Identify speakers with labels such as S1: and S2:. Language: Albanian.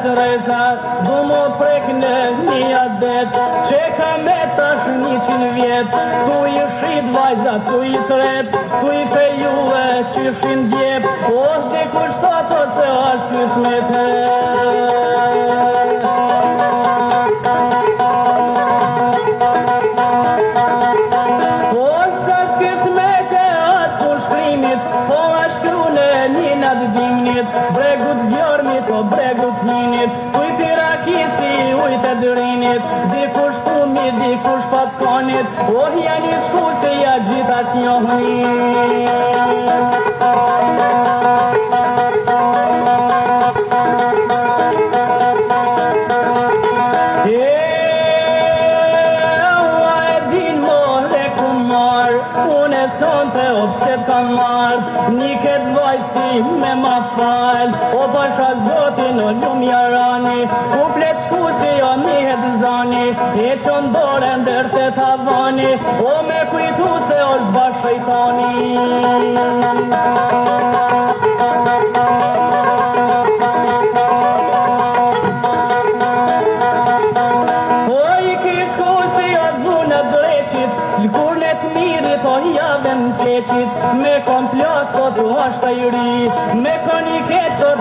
S1: Teresa, du më prek në një adet, që ka me tash 100 vjet, tu i shit vajza, tu i tret, tu i fejue qyshin djep, o dikush thot ose është kismet. Bregut zjarmit o bregut hinit, uj pirakisi, uj të dërinit, dikush tumi, dikush patkonit, oh janë i shku se ja gjitha s'njohnit. Sonte opset kan marrë, një këtë vajsti me ma falë, o pasha zotin o ljumë jarani, kuplet shkusi o njëhet zani, e që ndore ndër të tavani, o me kujtu se është bashkë shejtani. Lëkurnet mirit o javën keqit, me komplot po të ashtë të i ri, me koni keq të